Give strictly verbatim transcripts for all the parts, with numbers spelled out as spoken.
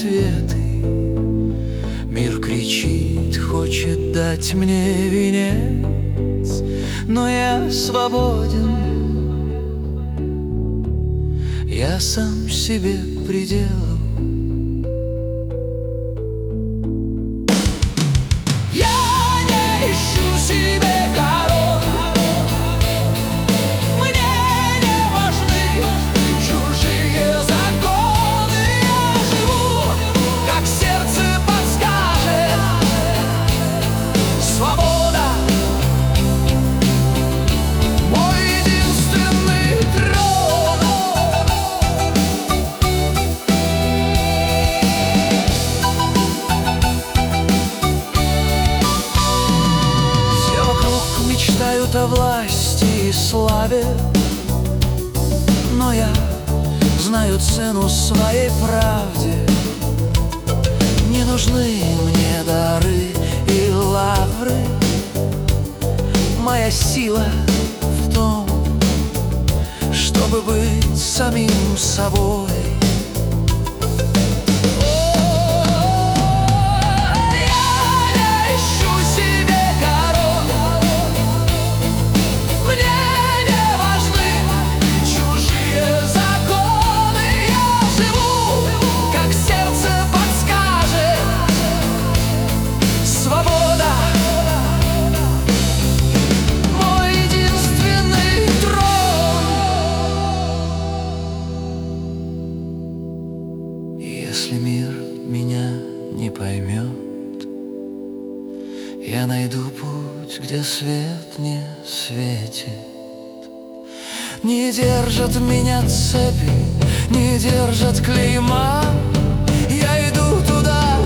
ответы. Мир кричит, хочет дать мне венец, но я свободен, я сам себе предел. Мечтают о власти и славе, но я знаю цену своей правде. Не нужны мне дары и лавры. Моя сила в том, чтобы быть самим собой. Если мир меня не поймет, я найду путь, где свет не светит. Не держат меня цепи, не держат клейма. Я иду туда,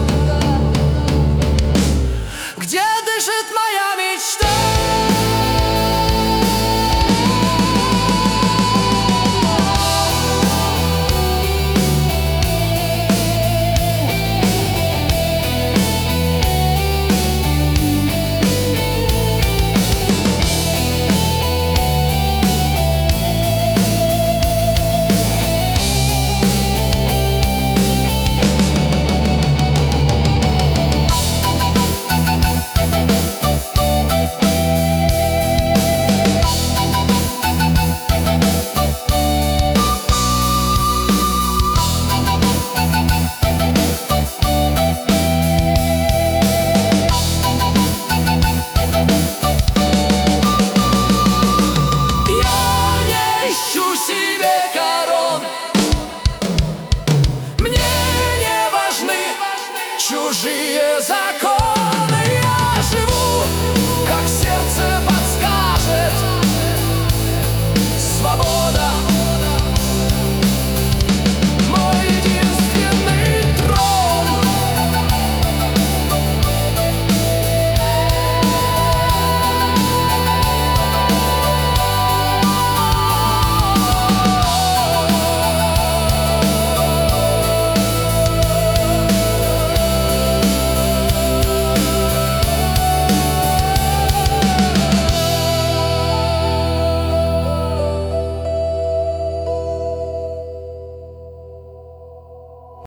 где дышит моя мечта. Чужие законы.